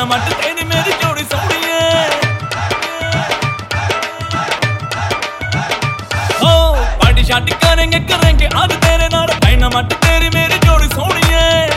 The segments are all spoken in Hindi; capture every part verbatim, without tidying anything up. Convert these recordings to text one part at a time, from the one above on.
डायनामाइट तेरी मेरी जोड़ी सोहनी है। ओ पार्टी शार्टी करेंगे करेंगे आज तेरे नाल, डायनामाइट तेरी मेरी जोड़ी सोहनी है।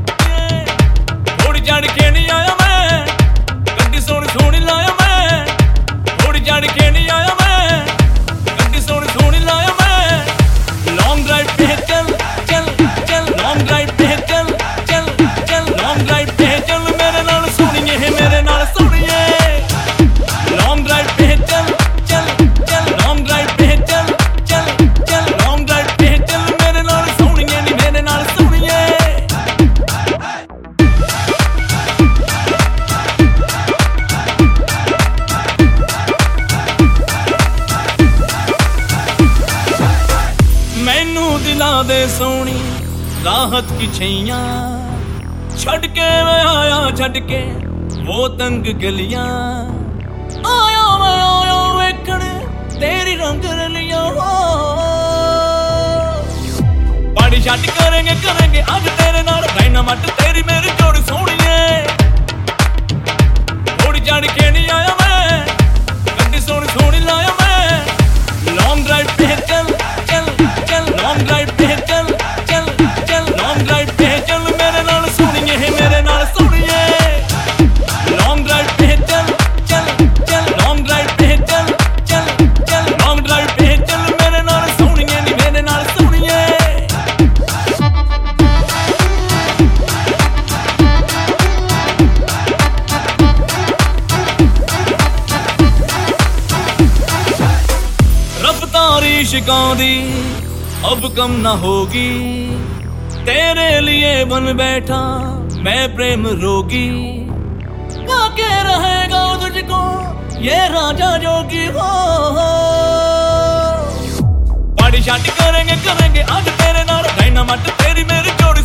थोड़ी चढ़ के नहीं आया मैं, गड्डी सोहनी सोहनी लाया मैं, थोड़ी चढ़ के नहीं आया मैं, गड्डी सोहनी सोहनी लाया मैं। लॉन्ग ड्राइव पे चल चल चल, लॉन्ग ड्राइव पे चल चल चल, लॉन्ग ड्राइव पे चल मेरे नाल सोहनी है, मेरे नाल सोहनी है। लॉन्ग ड्राइव पे चल चल चल, लॉन्ग ड्राइव पे चल चल चल, लॉन्ग ड्राइव पे चल मेरे नाल सोहनी है नी, मेरे नाल सोहनी है। मैनू दिला दे सोनी राहत की छैया, छड़ के मैं आया छड़ के वो तंग गलियां, आया मैं आया वेखण तेरी रंग रलियां। पार्टी शार्टी करेंगे करेंगे आज तेरे नाल, डायनामाइट तेरी मेरी जोड़ी सोहनी है। थोड़ी चढ़ के नहीं आया मैं, गड्डी सोहनी सोहनी लाया मैं। लॉन्ग ड्राइव पे चल चल चल, लॉन्ग ड्राइव पे चल चल चल, लॉन्ग ड्राइव पे चल मेरे नाल सोहनी है, मेरे नाल सोहनी है। लॉन्ग ड्राइव पे चल चल चल, लॉन्ग ड्राइव पे चल चल चल, लॉन्ग ड्राइव पे चल मेरे नाल सोहनी है नी, मेरे नाल सोहनी है। रफ्तारी इश्क़ों दी अब कम ना होगी, तेरे लिए बन बैठा मैं प्रेम रोगी। आके रहेगा तुझको ये राजा जोगी हो। पार्टी शार्टी करेंगे करेंगे आज तेरे नाल, डायनामाइट तेरी मेरी जोड़ी